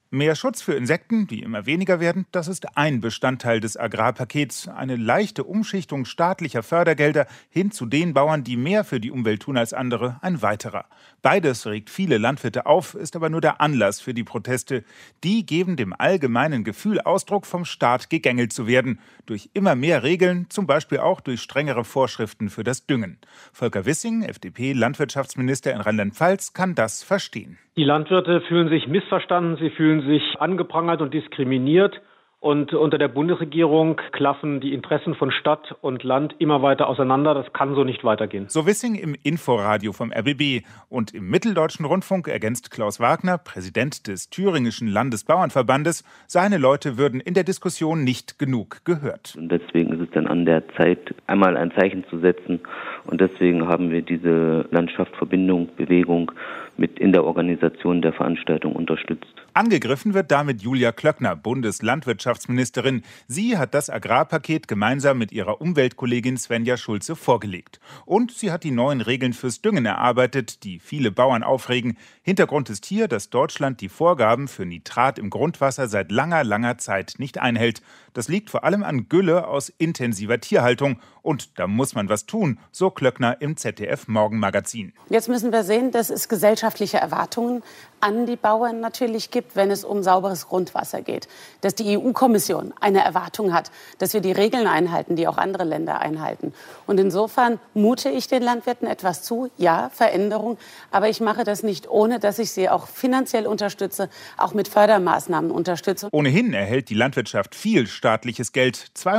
Mehr Schutz für Insekten, die immer weniger werden, das ist ein Bestandteil des Agrarpakets. Eine leichte Umschichtung staatlicher Fördergelder hin zu den Bauern, die mehr für die Umwelt tun als andere, ein weiterer. Beides regt viele Landwirte auf, ist aber nur der Anlass für die Proteste. Die geben dem allgemeinen Gefühl Ausdruck, vom Staat gegängelt zu werden. Durch immer mehr Regeln, zum Beispiel auch durch strengere Vorschriften für das Düngen. Volker Wissing, FDP-Landwirtschaftsminister in Rheinland-Pfalz, kann das verstehen. Die Landwirte fühlen sich missverstanden, sie fühlen sich angeprangert und diskriminiert. Und unter der Bundesregierung klaffen die Interessen von Stadt und Land immer weiter auseinander. Das kann so nicht weitergehen. So Wissing im Inforadio vom RBB. Und im Mitteldeutschen Rundfunk ergänzt Klaus Wagner, Präsident des Thüringischen Landesbauernverbandes, seine Leute würden in der Diskussion nicht genug gehört. Und deswegen ist es dann an der Zeit, einmal ein Zeichen zu setzen. Und deswegen haben wir diese Landschaftsverbindung, Bewegung mit in der Organisation der Veranstaltung unterstützt. Angegriffen wird damit Julia Klöckner, Bundeslandwirtschaftsministerin. Sie hat das Agrarpaket gemeinsam mit ihrer Umweltkollegin Svenja Schulze vorgelegt. Und sie hat die neuen Regeln fürs Düngen erarbeitet, die viele Bauern aufregen. Hintergrund ist hier, dass Deutschland die Vorgaben für Nitrat im Grundwasser seit langer Zeit nicht einhält. Das liegt vor allem an Gülle aus intensiver Tierhaltung. Und da muss man was tun, so Klöckner im ZDF-Morgenmagazin. Jetzt müssen wir sehen, dass es gesellschaftliche Erwartungen an die Bauern natürlich gibt, wenn es um sauberes Grundwasser geht. Dass die EU-Kommission eine Erwartung hat, dass wir die Regeln einhalten, die auch andere Länder einhalten. Und insofern mute ich den Landwirten etwas zu, ja, Veränderung, aber ich mache das nicht, ohne dass ich sie auch finanziell unterstütze, auch mit Fördermaßnahmen unterstütze. Ohnehin erhält die Landwirtschaft viel staatliches Geld,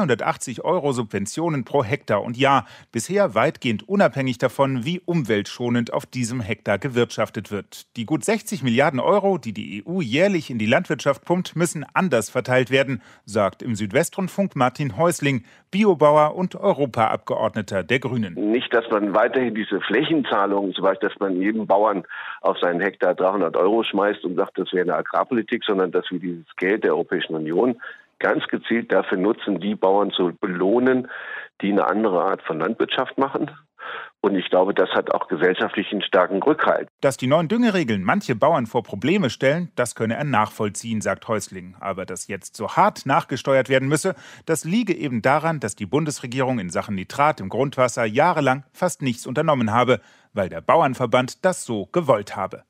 280 € Subventionen pro Hektar und Jahr, bisher weitgehend unabhängig davon, wie umweltschonend auf diesem Hektar gewirtschaftet wird. Die gut 60 Milliarden Euro, die die EU jährlich in die Landwirtschaft pumpt, müssen anders verteilt werden, sagt im Südwestrundfunk Martin Häusling, Biobauer und Europaabgeordneter der Grünen. Nicht, dass man weiterhin diese Flächenzahlungen, zum Beispiel, dass man jedem Bauern auf seinen Hektar 300 € schmeißt und sagt, das wäre eine Agrarpolitik, sondern dass wir dieses Geld der Europäischen Union ganz gezielt dafür nutzen, die Bauern zu belohnen, die eine andere Art von Landwirtschaft machen. Und ich glaube, das hat auch gesellschaftlich einen starken Rückhalt. Dass die neuen Düngeregeln manche Bauern vor Probleme stellen, das könne er nachvollziehen, sagt Häusling. Aber dass jetzt so hart nachgesteuert werden müsse, das liege eben daran, dass die Bundesregierung in Sachen Nitrat im Grundwasser jahrelang fast nichts unternommen habe, weil der Bauernverband das so gewollt habe.